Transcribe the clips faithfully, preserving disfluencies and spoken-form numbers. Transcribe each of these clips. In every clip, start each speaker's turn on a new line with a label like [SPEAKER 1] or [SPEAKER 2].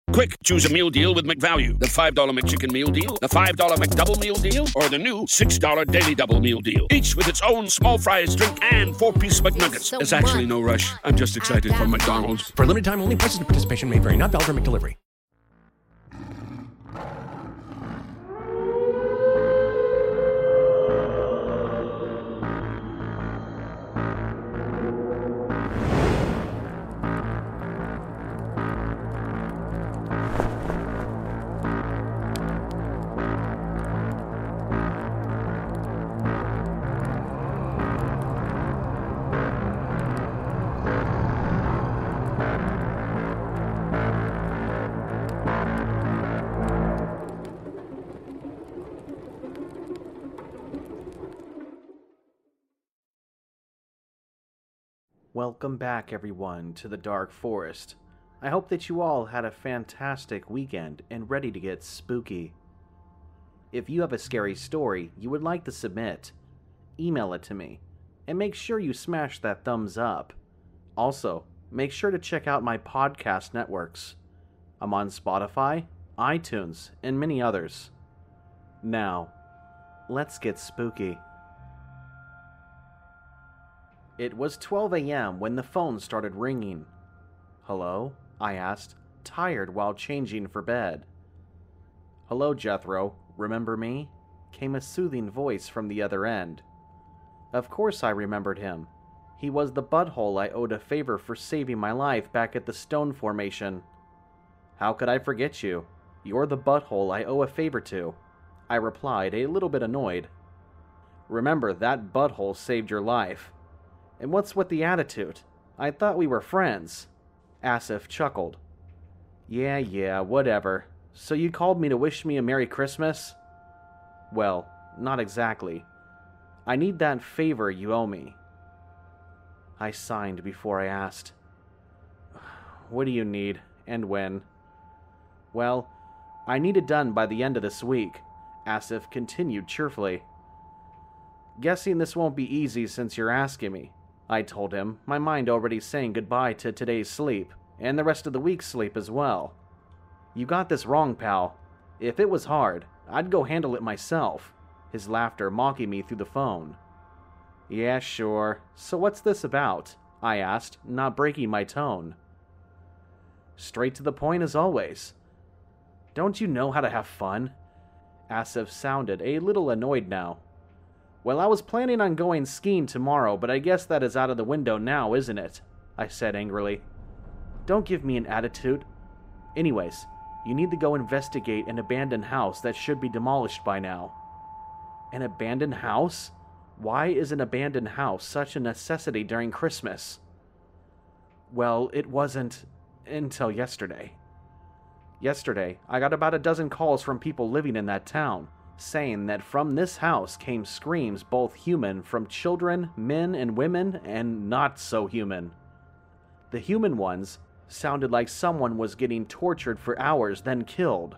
[SPEAKER 1] Quick, choose a meal deal with McValue. The five dollar McChicken meal deal, the five dollar McDouble meal deal, or the new six dollar Daily Double meal deal. Each with its own small fries, drink, and four-piece McNuggets.
[SPEAKER 2] So
[SPEAKER 1] There's actually no rush. I'm just excited for McDonald's.
[SPEAKER 3] For limited time only, prices and participation may vary. Not valid for McDelivery.
[SPEAKER 4] Welcome back, everyone, to the Dark Forest. I hope that you all had a fantastic weekend and ready to get spooky. If you have a scary story you would like to submit, email it to me, and make sure you smash that thumbs up. Also, make sure to check out my podcast networks. I'm on Spotify, iTunes, and many others. Now, let's get spooky. It was twelve a.m. when the phone started ringing. "Hello?" I asked, tired while changing for bed. "Hello, Jethro. Remember me?" came a soothing voice from the other end. Of course I remembered him. He was the butthole I owed a favor for saving my life back at the stone formation. "How could I forget you? You're the butthole I owe a favor to," I replied, a little bit annoyed. "Remember, that butthole saved your life. And what's with the attitude? I thought we were friends." Asif chuckled. "Yeah, yeah, whatever. So you called me to wish me a Merry Christmas?" "Well, not exactly. I need that favor you owe me." I signed before I asked. "What do you need, and when?" "Well, I need it done by the end of this week," Asif continued cheerfully. "Guessing this won't be easy since you're asking me," I told him, my mind already saying goodbye to today's sleep, and the rest of the week's sleep as well. "You got this wrong, pal. If it was hard, I'd go handle it myself," his laughter mocking me through the phone. "Yeah, sure. So what's this about?" I asked, not breaking my tone. "Straight to the point as always. Don't you know how to have fun?" Asif sounded a little annoyed now. "Well, I was planning on going skiing tomorrow, but I guess that is out of the window now, isn't it?" I said angrily. "Don't give me an attitude. Anyways, you need to go investigate an abandoned house that should be demolished by now." "An abandoned house? Why is an abandoned house such a necessity during Christmas?" "Well, it wasn't until yesterday. Yesterday, I got about a dozen calls from people living in that town, saying that from this house came screams both human from children, men, and women, and not so human. The human ones sounded like someone was getting tortured for hours, then killed."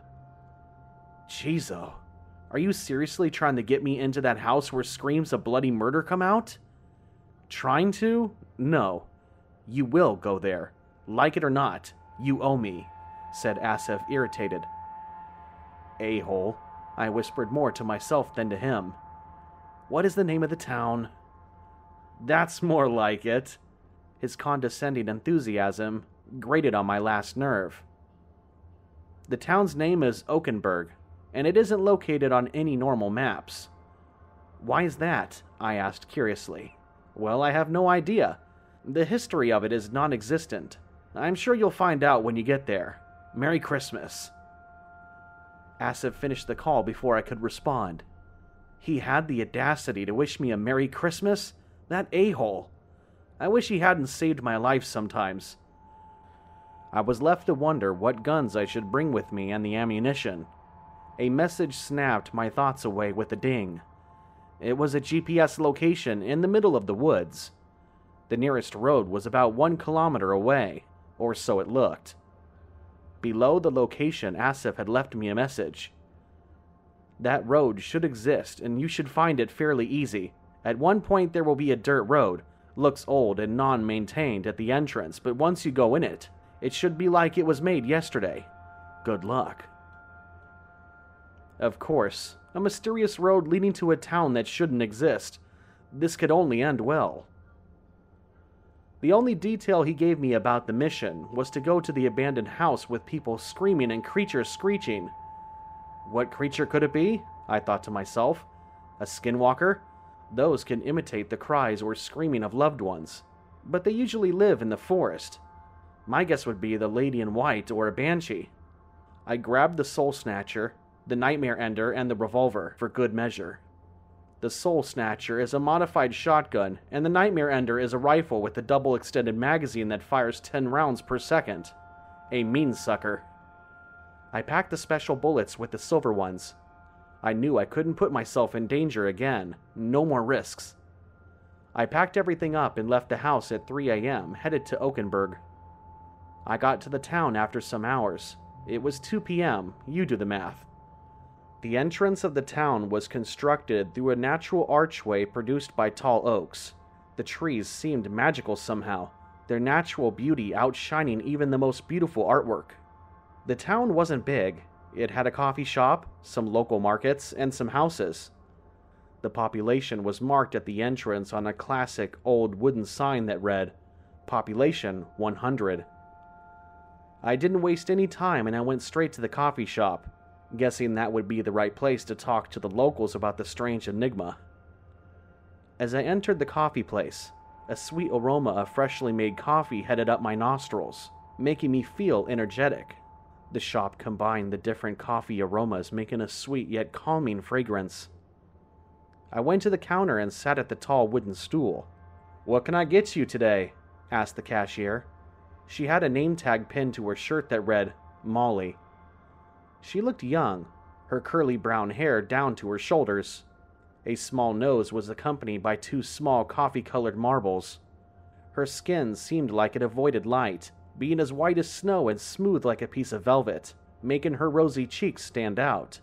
[SPEAKER 4] "Jeezo, are you seriously trying to get me into that house where screams of bloody murder come out?" "Trying to? No. You will go there. Like it or not, you owe me," said Asif, irritated. "A-hole," I whispered more to myself than to him. "What is the name of the town?" "That's more like it." His condescending enthusiasm grated on my last nerve. "The town's name is Oakenburg, and it isn't located on any normal maps." "Why is that?" I asked curiously. "Well, I have no idea. The history of it is non-existent. I'm sure you'll find out when you get there. Merry Christmas." Asif finished the call before I could respond. He had the audacity to wish me a Merry Christmas? That a-hole. I wish he hadn't saved my life sometimes. I was left to wonder what guns I should bring with me and the ammunition. A message snapped my thoughts away with a ding. It was a G P S location in the middle of the woods. The nearest road was about one kilometer away, or so it looked. Below the location, Asif had left me a message. "That road should exist, and you should find it fairly easy. At one point there will be a dirt road. Looks old and non-maintained at the entrance, but once you go in it, it should be like it was made yesterday. Good luck. Of course, a mysterious road leading to a town that shouldn't exist. This could only end well. The only detail he gave me about the mission was to go to the abandoned house with people screaming and creatures screeching. What creature could it be? I thought to myself. A skinwalker? Those can imitate the cries or screaming of loved ones, but they usually live in the forest. My guess would be the Lady in White or a banshee. I grabbed the Soul Snatcher, the Nightmare Ender, and the revolver for good measure. The Soul Snatcher is a modified shotgun, and the Nightmare Ender is a rifle with a double extended magazine that fires ten rounds per second. A mean sucker. I packed the special bullets with the silver ones. I knew I couldn't put myself in danger again. No more risks. I packed everything up and left the house at three a.m., headed to Oakenburg. I got to the town after some hours. It was two p.m., you do the math. The entrance of the town was constructed through a natural archway produced by tall oaks. The trees seemed magical somehow, their natural beauty outshining even the most beautiful artwork. The town wasn't big. It had a coffee shop, some local markets, and some houses. The population was marked at the entrance on a classic old wooden sign that read, Population one hundred. I didn't waste any time and I went straight to the coffee shop, guessing that would be the right place to talk to the locals about the strange enigma. As I entered the coffee place, a sweet aroma of freshly made coffee headed up my nostrils, making me feel energetic. The shop combined the different coffee aromas, making a sweet yet calming fragrance. I went to the counter and sat at the tall wooden stool. "What can I get you today?" asked the cashier. She had a name tag pinned to her shirt that read, Molly. She looked young, her curly brown hair down to her shoulders. A small nose was accompanied by two small coffee-colored marbles. Her skin seemed like it avoided light, being as white as snow and smooth like a piece of velvet, making her rosy cheeks stand out.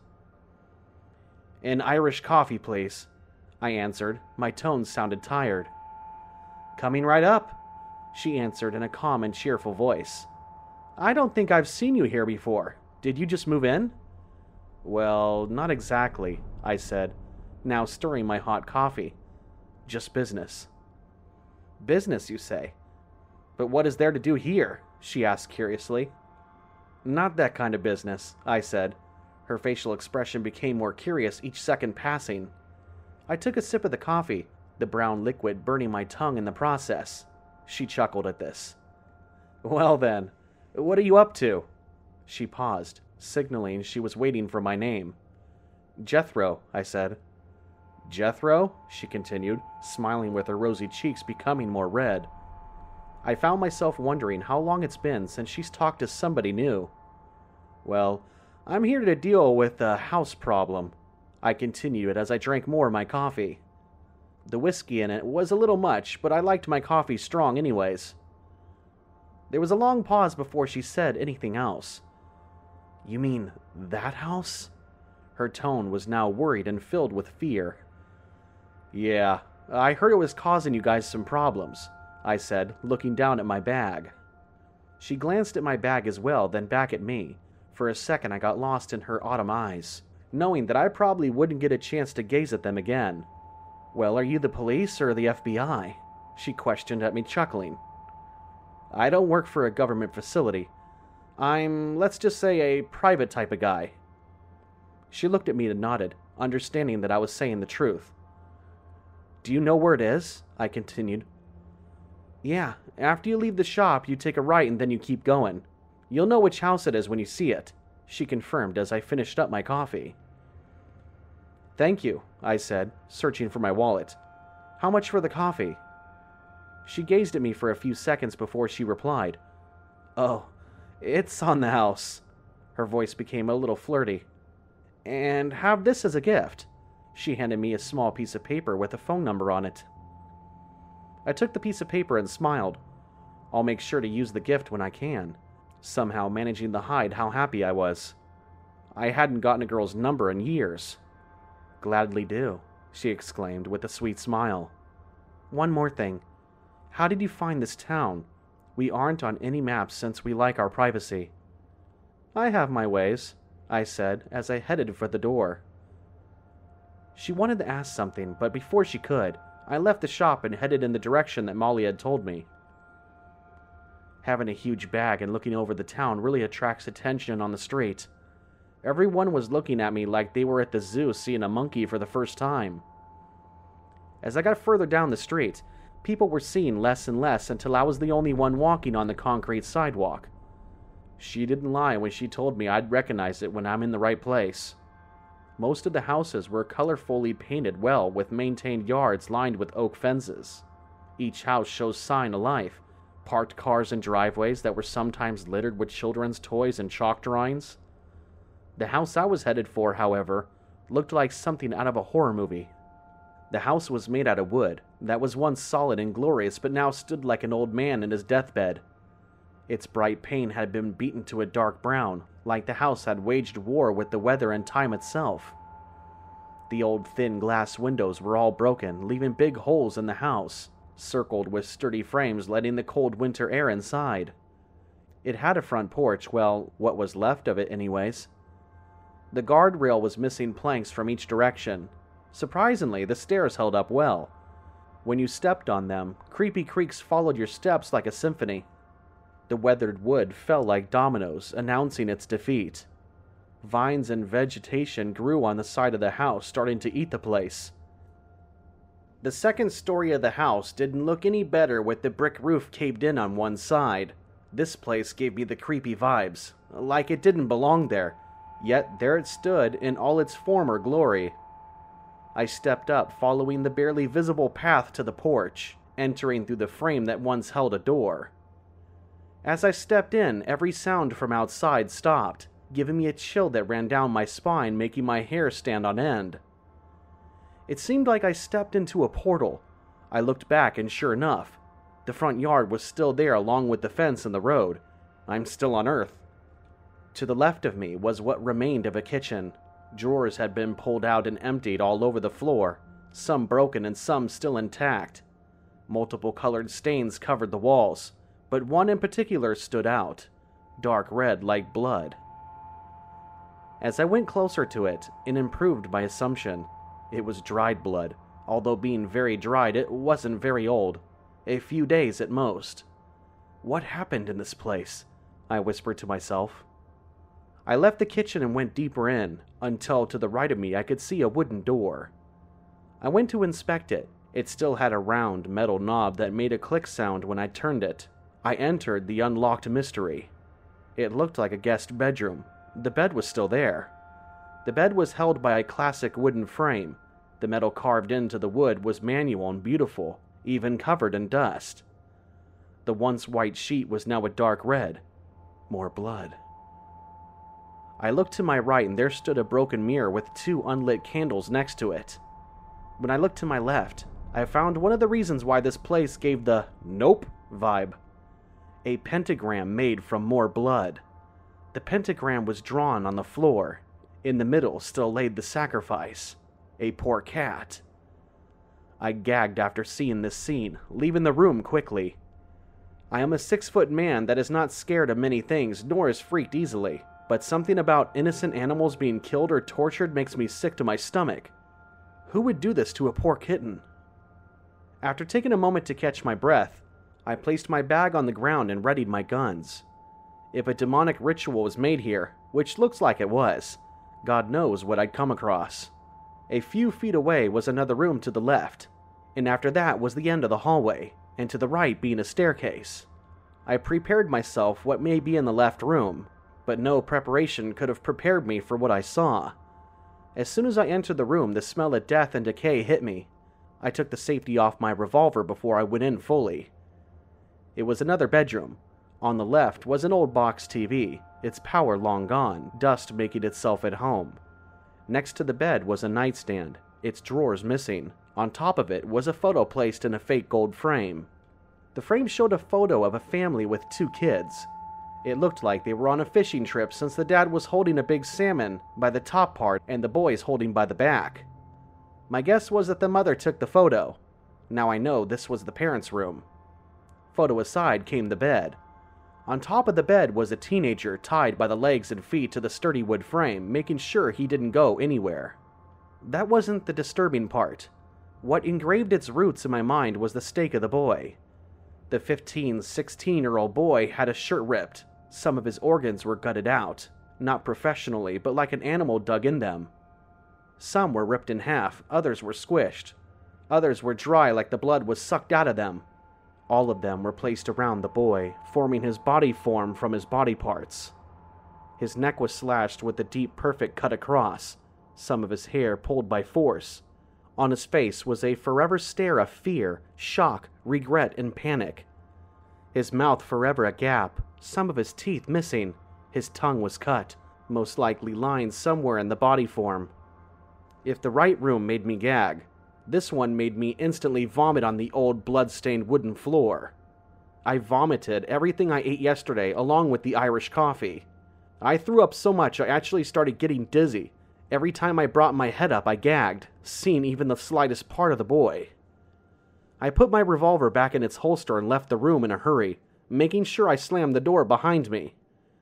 [SPEAKER 4] "An Irish coffee, please," I answered. My tone sounded tired. "Coming right up," she answered in a calm and cheerful voice. "I don't think I've seen you here before. Did you just move in?" "Well, not exactly," I said, now stirring my hot coffee. "Just business." "Business, you say? But what is there to do here?" she asked curiously. "Not that kind of business," I said. Her facial expression became more curious each second passing. I took a sip of the coffee, the brown liquid burning my tongue in the process. She chuckled at this. "Well then, what are you up to?" She paused, signaling she was waiting for my name. "Jethro," I said. "Jethro?" she continued, smiling with her rosy cheeks becoming more red. I found myself wondering how long it's been since she's talked to somebody new. "Well, I'm here to deal with a house problem," I continued as I drank more of my coffee. The whiskey in it was a little much, but I liked my coffee strong anyways. There was a long pause before she said anything else. "You mean that house?" Her tone was now worried and filled with fear. "Yeah, I heard it was causing you guys some problems," I said, looking down at my bag. She glanced at my bag as well, then back at me. For a second I got lost in her autumn eyes, knowing that I probably wouldn't get a chance to gaze at them again. "Well, are you the police or the F B I?" she questioned at me, chuckling. "I don't work for a government facility. I'm, let's just say, a private type of guy." She looked at me and nodded, understanding that I was saying the truth. "Do you know where it is?" I continued. "Yeah, after you leave the shop, you take a right and then you keep going. You'll know which house it is when you see it," she confirmed as I finished up my coffee. "Thank you," I said, searching for my wallet. "How much for the coffee?" She gazed at me for a few seconds before she replied. "Oh, it's on the house." Her voice became a little flirty. "And have this as a gift." She handed me a small piece of paper with a phone number on it. I took the piece of paper and smiled. I'll make sure to use the gift when I can, somehow managing to hide how happy I was. I hadn't gotten a girl's number in years. "Gladly do," she exclaimed with a sweet smile. "One more thing. How did you find this town? We aren't on any maps since we like our privacy." "I have my ways," I said as I headed for the door. She wanted to ask something, but before she could, I left the shop and headed in the direction that Molly had told me. Having a huge bag and looking over the town really attracts attention on the street. Everyone was looking at me like they were at the zoo seeing a monkey for the first time. As I got further down the street, people were seeing less and less until I was the only one walking on the concrete sidewalk. She didn't lie when she told me I'd recognize it when I'm in the right place. Most of the houses were colorfully painted well with maintained yards lined with oak fences. Each house shows sign of life, parked cars and driveways that were sometimes littered with children's toys and chalk drawings. The house I was headed for, however, looked like something out of a horror movie. The house was made out of wood that was once solid and glorious but now stood like an old man in his deathbed. Its bright paint had been beaten to a dark brown, like the house had waged war with the weather and time itself. The old thin glass windows were all broken, leaving big holes in the house, circled with sturdy frames letting the cold winter air inside. It had a front porch, well, what was left of it anyways. The guardrail was missing planks from each direction. Surprisingly, the stairs held up well. When you stepped on them, creepy creaks followed your steps like a symphony. The weathered wood fell like dominoes, announcing its defeat. Vines and vegetation grew on the side of the house, starting to eat the place. The second story of the house didn't look any better with the brick roof caved in on one side. This place gave me the creepy vibes, like it didn't belong there, yet there it stood in all its former glory. I stepped up, following the barely visible path to the porch, entering through the frame that once held a door. As I stepped in, every sound from outside stopped, giving me a chill that ran down my spine, making my hair stand on end. It seemed like I stepped into a portal. I looked back, and sure enough, the front yard was still there along with the fence and the road. I'm still on Earth. To the left of me was what remained of a kitchen. Drawers had been pulled out and emptied all over the floor, some broken and some still intact. Multiple colored stains covered the walls, but one in particular stood out, dark red like blood. As I went closer to it, it improved my assumption. It was dried blood. Although being very dried, it wasn't very old. A few days at most. What happened in this place? I whispered to myself. I left the kitchen and went deeper in, until to the right of me I could see a wooden door. I went to inspect it. It still had a round metal knob that made a click sound when I turned it. I entered the unlocked mystery. It looked like a guest bedroom. The bed was still there. The bed was held by a classic wooden frame. The metal carved into the wood was manual and beautiful, even covered in dust. The once white sheet was now a dark red. More blood. I looked to my right and there stood a broken mirror with two unlit candles next to it. When I looked to my left, I found one of the reasons why this place gave the nope vibe. A pentagram made from more blood. The pentagram was drawn on the floor. In the middle still laid the sacrifice, a poor cat. I gagged after seeing this scene, leaving the room quickly. I am a six-foot man that is not scared of many things, nor is freaked easily, but something about innocent animals being killed or tortured makes me sick to my stomach. Who would do this to a poor kitten? After taking a moment to catch my breath, I placed my bag on the ground and readied my guns. If a demonic ritual was made here, which looks like it was, God knows what I'd come across. A few feet away was another room to the left, and after that was the end of the hallway, and to the right being a staircase. I prepared myself what may be in the left room, but no preparation could have prepared me for what I saw. As soon as I entered the room, the smell of death and decay hit me. I took the safety off my revolver before I went in fully. It was another bedroom. On the left was an old box T V, its power long gone, dust making itself at home. Next to the bed was a nightstand, its drawers missing. On top of it was a photo placed in a fake gold frame. The frame showed a photo of a family with two kids. It looked like they were on a fishing trip since the dad was holding a big salmon by the top part and the boys holding by the back. My guess was that the mother took the photo. Now I know this was the parents' room. Photo aside came the bed. On top of the bed was a teenager tied by the legs and feet to the sturdy wood frame, making sure he didn't go anywhere. That wasn't the disturbing part. What engraved its roots in my mind was the stake of the boy. The fifteen, sixteen-year-old boy had his shirt ripped. Some of his organs were gutted out, not professionally, but like an animal dug in them. Some were ripped in half, others were squished. Others were dry like the blood was sucked out of them. All of them were placed around the boy, forming his body form from his body parts. His neck was slashed with a deep, perfect cut across, some of his hair pulled by force. On his face was a forever stare of fear, shock, regret, and panic. His mouth forever a gap, some of his teeth missing. His tongue was cut, most likely lying somewhere in the body form. If the right room made me gag, this one made me instantly vomit on the old blood-stained wooden floor. I vomited everything I ate yesterday along with the Irish coffee. I threw up so much I actually started getting dizzy. Every time I brought my head up, I gagged, seeing even the slightest part of the boy. I put my revolver back in its holster and left the room in a hurry, making sure I slammed the door behind me.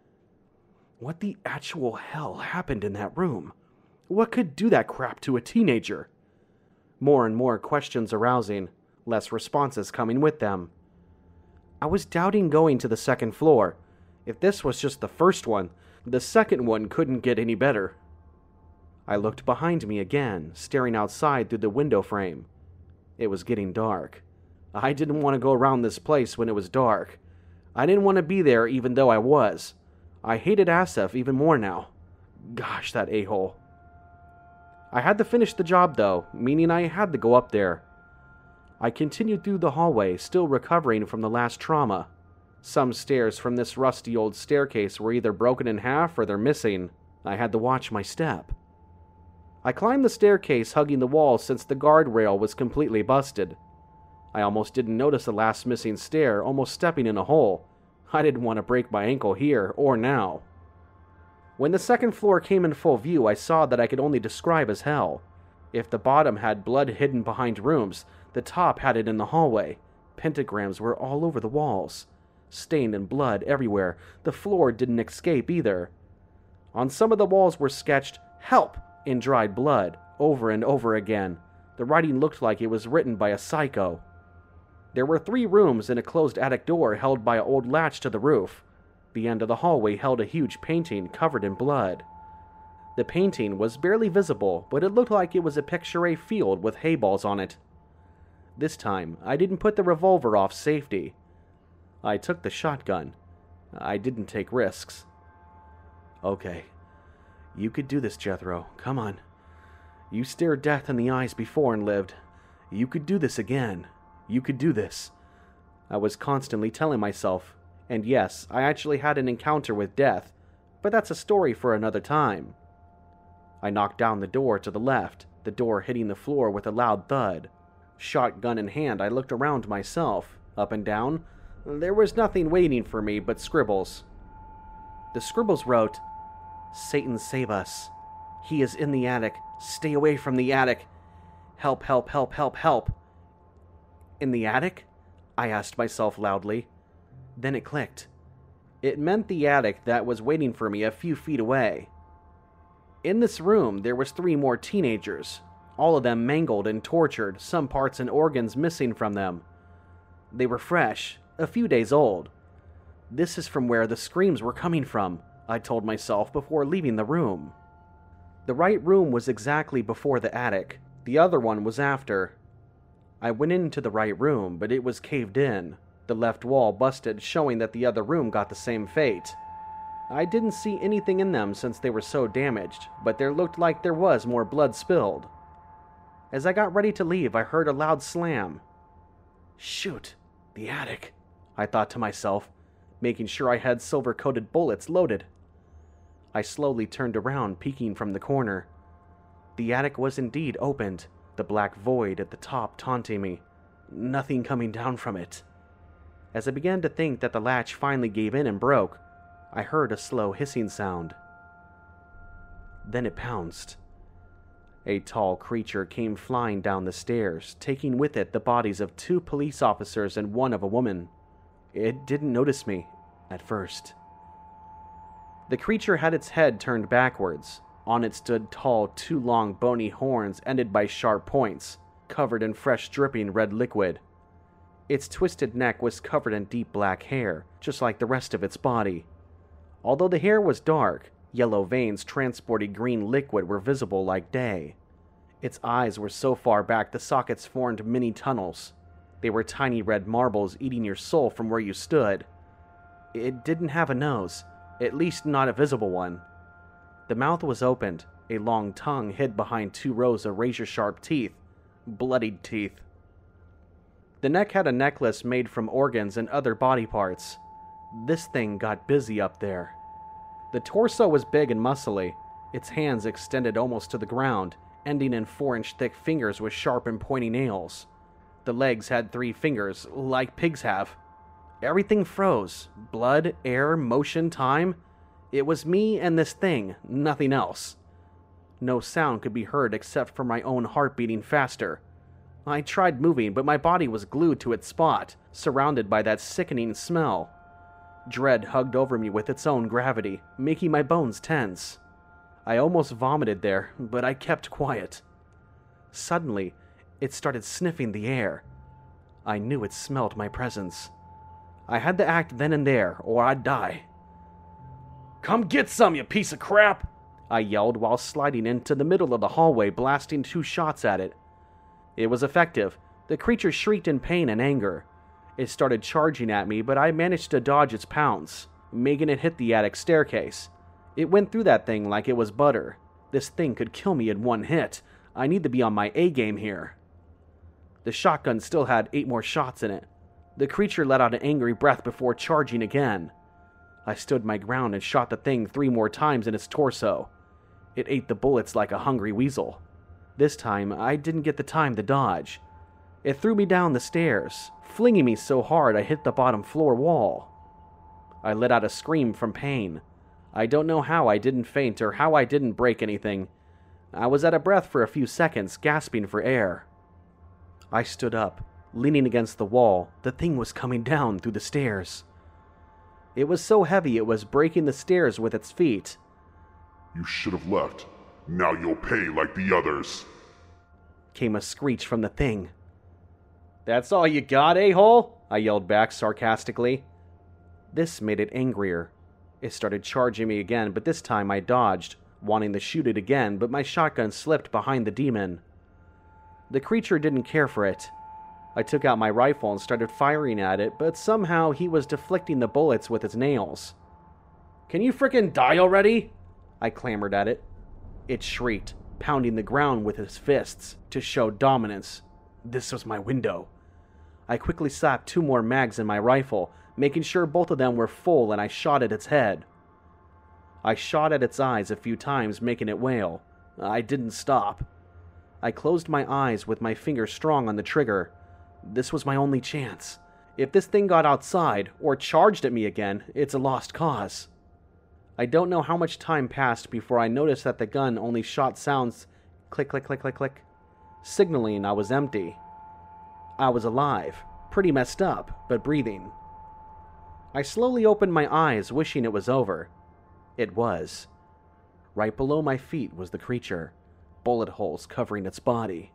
[SPEAKER 4] What the actual hell happened in that room? What could do that crap to a teenager? More and more questions arousing, less responses coming with them. I was doubting going to the second floor. If this was just the first one, the second one couldn't get any better. I looked behind me again, staring outside through the window frame. It was getting dark. I didn't want to go around this place when it was dark. I didn't want to be there even though I was. I hated Asif even more now. Gosh, that a-hole. I had to finish the job though, meaning I had to go up there. I continued through the hallway, still recovering from the last trauma. Some stairs from this rusty old staircase were either broken in half or they're missing. I had to watch my step. I climbed the staircase, hugging the wall since the guardrail was completely busted. I almost didn't notice the last missing stair, almost stepping in a hole. I didn't want to break my ankle here, or now. When the second floor came in full view, I saw that I could only describe as hell. If the bottom had blood hidden behind rooms, the top had it in the hallway. Pentagrams were all over the walls. Stained in blood everywhere. The floor didn't escape either. On some of the walls were sketched, "Help!" in dried blood, over and over again. The writing looked like it was written by a psycho. There were three rooms and a closed attic door held by an old latch to the roof. The end of the hallway held a huge painting covered in blood. The painting was barely visible, but it looked like it was a picturesque field with hay balls on it. This time, I didn't put the revolver off safety. I took the shotgun. I didn't take risks. Okay. You could do this, Jethro. Come on. You stared death in the eyes before and lived. You could do this again. You could do this. I was constantly telling myself. And yes, I actually had an encounter with death, but that's a story for another time. I knocked down the door to the left, the door hitting the floor with a loud thud. Shotgun in hand, I looked around myself. Up and down, there was nothing waiting for me but scribbles. The scribbles wrote, "Satan save us. He is in the attic. Stay away from the attic. Help, help, help, help, help." In the attic? I asked myself loudly. Then it clicked. It meant the attic that was waiting for me a few feet away. In this room, there was three more teenagers, all of them mangled and tortured, some parts and organs missing from them. They were fresh, a few days old. This is from where the screams were coming from, I told myself before leaving the room. The right room was exactly before the attic. The other one was after. I went into the right room, but it was caved in. The left wall busted, showing that the other room got the same fate. I didn't see anything in them since they were so damaged, but there looked like there was more blood spilled. As I got ready to leave, I heard a loud slam. Shoot, the attic, I thought to myself, making sure I had silver-coated bullets loaded. I slowly turned around, peeking from the corner. The attic was indeed opened, the black void at the top taunting me, nothing coming down from it. As I began to think that the latch finally gave in and broke, I heard a slow hissing sound. Then it pounced. A tall creature came flying down the stairs, taking with it the bodies of two police officers and one of a woman. It didn't notice me. at first. The creature had its head turned backwards. On it stood tall, two long, bony horns ended by sharp points, covered in fresh, dripping red liquid. Its twisted neck was covered in deep black hair, just like the rest of its body. Although the hair was dark, yellow veins transporting green liquid were visible like day. Its eyes were so far back the sockets formed mini tunnels. They were tiny red marbles eating your soul from where you stood. It didn't have a nose, at least not a visible one. The mouth was opened, a long tongue hid behind two rows of razor-sharp teeth, bloodied teeth. The neck had a necklace made from organs and other body parts. This thing got busy up there. The torso was big and muscly, its hands extended almost to the ground, ending in four-inch thick fingers with sharp and pointy nails. The legs had three fingers, like pigs have. Everything froze. Blood, air, motion, time. It was me and this thing, nothing else. No sound could be heard except for my own heart beating faster. I tried moving, but my body was glued to its spot, surrounded by that sickening smell. Dread hugged over me with its own gravity, making my bones tense. I almost vomited there, but I kept quiet. Suddenly, it started sniffing the air. I knew it smelled my presence. I had to act then and there, or I'd die. "Come get some, you piece of crap!" I yelled while sliding into the middle of the hallway, blasting two shots at it. It was effective. The creature shrieked in pain and anger. It started charging at me, but I managed to dodge its pounce, making it hit the attic staircase. It went through that thing like it was butter. This thing could kill me in one hit. I need to be on my A-game here. The shotgun still had eight more shots in it. The creature let out an angry breath before charging again. I stood my ground and shot the thing three more times in its torso. It ate the bullets like a hungry weasel. This time, I didn't get the time to dodge. It threw me down the stairs, flinging me so hard I hit the bottom floor wall. I let out a scream from pain. I don't know how I didn't faint or how I didn't break anything. I was out of breath for a few seconds, gasping for air. I stood up, leaning against the wall. The thing was coming down through the stairs. It was so heavy it was breaking the stairs with its feet.
[SPEAKER 2] "You should have left. Now you'll pay like the others,"
[SPEAKER 4] came a screech from the thing. "That's all you got, a-hole?" I yelled back sarcastically. This made it angrier. It started charging me again, but this time I dodged, wanting to shoot it again, but my shotgun slipped behind the demon. The creature didn't care for it. I took out my rifle and started firing at it, but somehow he was deflecting the bullets with its nails. "Can you frickin' die already?" I clamored at it. It shrieked, pounding the ground with its fists to show dominance. This was my window. I quickly slapped two more mags in my rifle, making sure both of them were full, and I shot at its head. I shot at its eyes a few times, making it wail. I didn't stop. I closed my eyes with my fingers strong on the trigger. This was my only chance. If this thing got outside, or charged at me again, it's a lost cause. I don't know how much time passed before I noticed that the gun only shot sounds click, click, click, click, click, signaling I was empty. I was alive, pretty messed up, but breathing. I slowly opened my eyes, wishing it was over. It was. Right below my feet was the creature, bullet holes covering its body.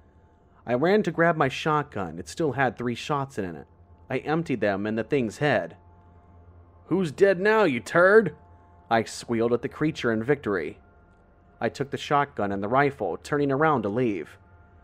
[SPEAKER 4] I ran to grab my shotgun. It still had three shots in it. I emptied them in the thing's head. "Who's dead now, you turd?" I squealed at the creature in victory. I took the shotgun and the rifle, turning around to leave.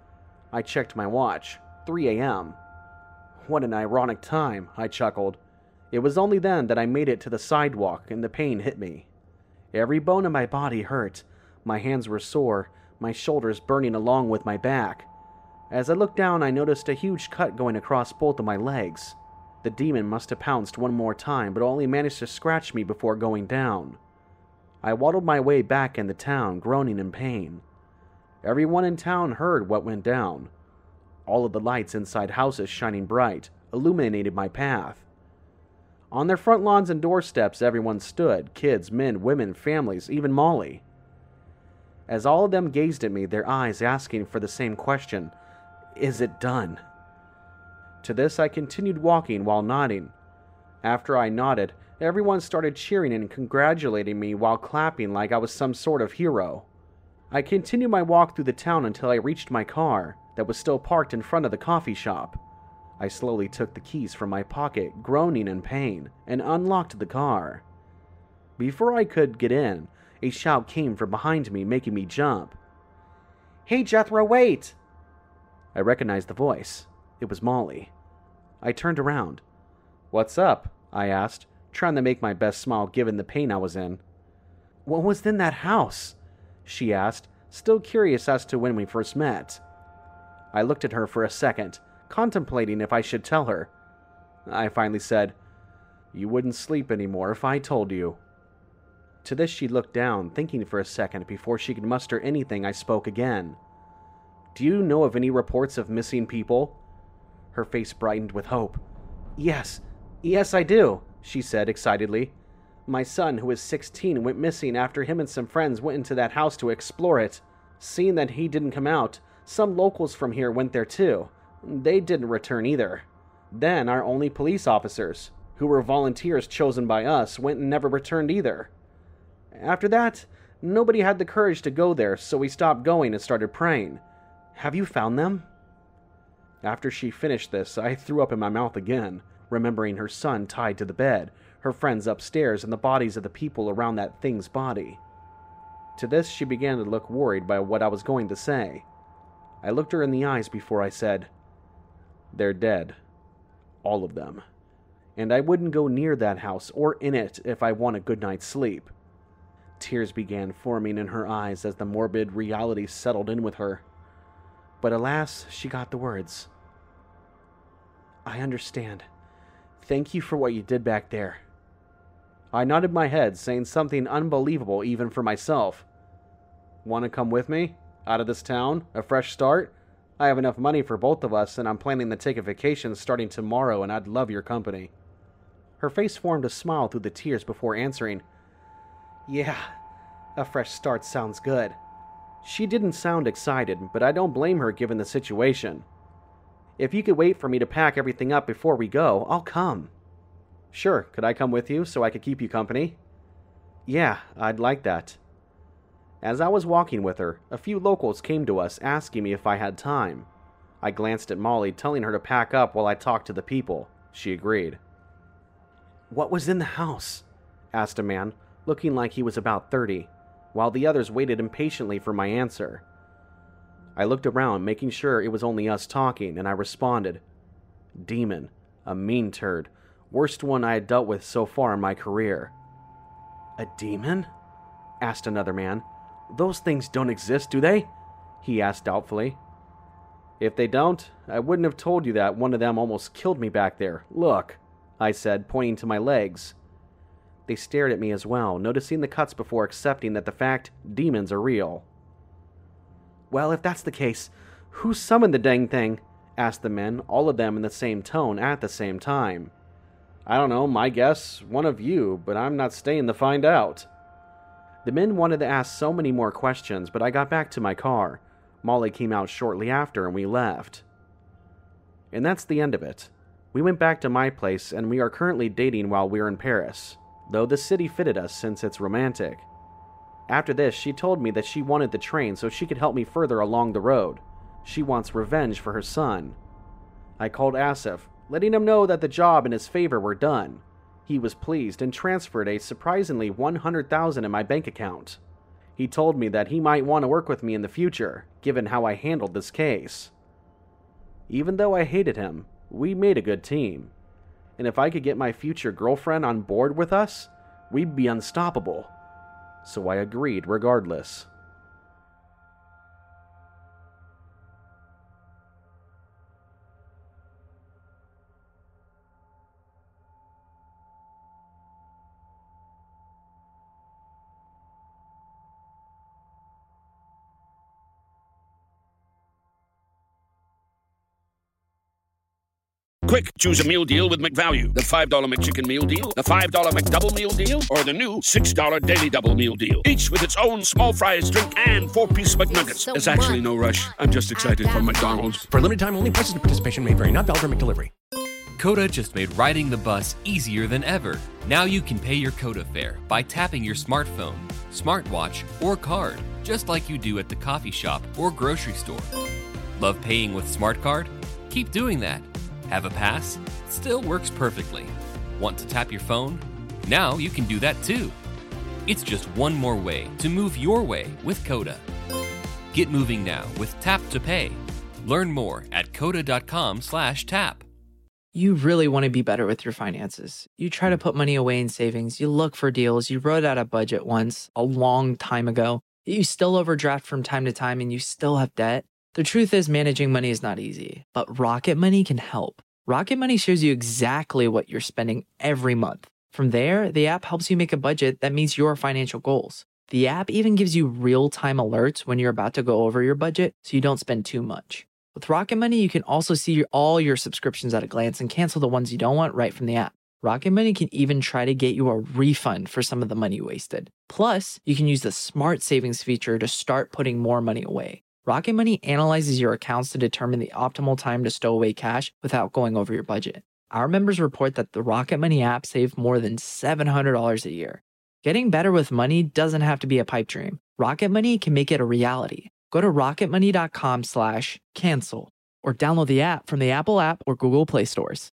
[SPEAKER 4] I checked my watch. three a.m. What an ironic time, I chuckled. It was only then that I made it to the sidewalk and the pain hit me. Every bone in my body hurt. My hands were sore, my shoulders burning along with my back. As I looked down, I noticed a huge cut going across both of my legs. The demon must have pounced one more time, but only managed to scratch me before going down. I waddled my way back into town, groaning in pain. Everyone in town heard what went down. All of the lights inside houses shining bright, illuminated my path. On their front lawns and doorsteps everyone stood, kids, men, women, families, even Molly. As all of them gazed at me, their eyes asking for the same question, "Is it done?" To this I continued walking while nodding. After I nodded, Everyone started cheering and congratulating me while clapping like I was some sort of hero. I continued my walk through the town until I reached my car that was still parked in front of the coffee shop. I slowly took the keys from my pocket, groaning in pain, and unlocked the car. Before I could get in, a shout came from behind me, making me jump. "Hey, Jethro, wait!" I recognized the voice. It was Molly. I turned around. "What's up?" I asked, trying to make my best smile given the pain I was in. "What was in that house?" she asked, still curious as to when we first met. I looked at her for a second, contemplating if I should tell her. I finally said, "You wouldn't sleep anymore if I told you." To this she looked down, thinking for a second before she could muster anything. I spoke again. "Do you know of any reports of missing people?" Her face brightened with hope. Yes, yes I do," she said excitedly. "My son, who is sixteen, went missing after him and some friends went into that house to explore it. Seeing that he didn't come out, some locals from here went there too. They didn't return either. Then our only police officers, who were volunteers chosen by us, went and never returned either. After that, nobody had the courage to go there, so we stopped going and started praying. Have you found them?" After she finished this, I threw up in my mouth again, remembering her son tied to the bed, her friends upstairs, and the bodies of the people around that thing's body. To this, she began to look worried by what I was going to say. I looked her in the eyes before I said, "They're dead. All of them. And I wouldn't go near that house or in it if I want a good night's sleep." Tears began forming in her eyes as the morbid reality settled in with her. But alas, she got the words. "I understand. Thank you for what you did back there." I nodded my head, saying something unbelievable even for myself. "Want to come with me? Out of this town? A fresh start? I have enough money for both of us, and I'm planning to take a vacation starting tomorrow, and I'd love your company." Her face formed a smile through the tears before answering, "Yeah, a fresh start sounds good." She didn't sound excited, but I don't blame her given the situation. "If you could wait for me to pack everything up before we go, I'll come." "Sure, could I come with you so I could keep you company?" "Yeah, I'd like that." As I was walking with her, a few locals came to us asking me if I had time. I glanced at Molly, telling her to pack up while I talked to the people. She agreed. "What was in the house?" asked a man, looking like he was about thirty, while the others waited impatiently for my answer. I looked around, making sure it was only us talking, and I responded, "Demon, a mean turd, worst one I had dealt with so far in my career." "A demon?" asked another man. "Those things don't exist, do they?" he asked doubtfully. "If they don't, I wouldn't have told you that one of them almost killed me back there. Look," I said, pointing to my legs. They stared at me as well, noticing the cuts before accepting that the fact demons are real. "Well, if that's the case, who summoned the dang thing?" asked the men, all of them in the same tone at the same time. "I don't know, my guess, one of you, but I'm not staying to find out." The men wanted to ask so many more questions, but I got back to my car. Molly came out shortly after, and we left. And that's the end of it. We went back to my place, and we are currently dating while we're in Paris, though the city fitted us since it's romantic. After this, she told me that she wanted the train so she could help me further along the road. She wants revenge for her son. I called Asif, letting him know that the job in his favor were done. He was pleased and transferred a surprisingly one hundred thousand dollars in my bank account. He told me that he might want to work with me in the future, given how I handled this case. Even though I hated him, we made a good team. And if I could get my future girlfriend on board with us, we'd be unstoppable. So I agreed regardless.
[SPEAKER 1] Quick, choose a meal deal with McValue. The five dollar McChicken Meal Deal, the five dollar McDouble Meal Deal, or the new six dollar Daily Double Meal Deal. Each with its own small fries, drink, and four-piece McNuggets. There's actually no rush. I'm just excited for McDonald's.
[SPEAKER 3] For limited time only, prices and participation may vary. Not valid for McDelivery.
[SPEAKER 5] Coda just made riding the bus easier than ever. Now you can pay your Coda fare by tapping your smartphone, smartwatch, or card, just like you do at the coffee shop or grocery store. Love paying with SmartCard? Keep doing that. Have a pass? Still works perfectly. Want to tap your phone? Now you can do that too. It's just one more way to move your way with Coda. Get moving now with Tap to Pay. Learn more at coda.com slash tap.
[SPEAKER 6] You really want to be better with your finances. You try to put money away in savings. You look for deals. You wrote out a budget once, a long time ago. You still overdraft from time to time and you still have debt. The truth is, managing money is not easy, but Rocket Money can help. Rocket Money shows you exactly what you're spending every month. From there, the app helps you make a budget that meets your financial goals. The app even gives you real-time alerts when you're about to go over your budget so you don't spend too much. With Rocket Money, you can also see your, all your subscriptions at a glance and cancel the ones you don't want right from the app. Rocket Money can even try to get you a refund for some of the money wasted. Plus, you can use the Smart Savings feature to start putting more money away. Rocket Money analyzes your accounts to determine the optimal time to stow away cash without going over your budget. Our members report that the Rocket Money app saved more than seven hundred dollars a year. Getting better with money doesn't have to be a pipe dream. Rocket Money can make it a reality. Go to rocketmoney.com slash cancel or download the app from the Apple app or Google Play stores.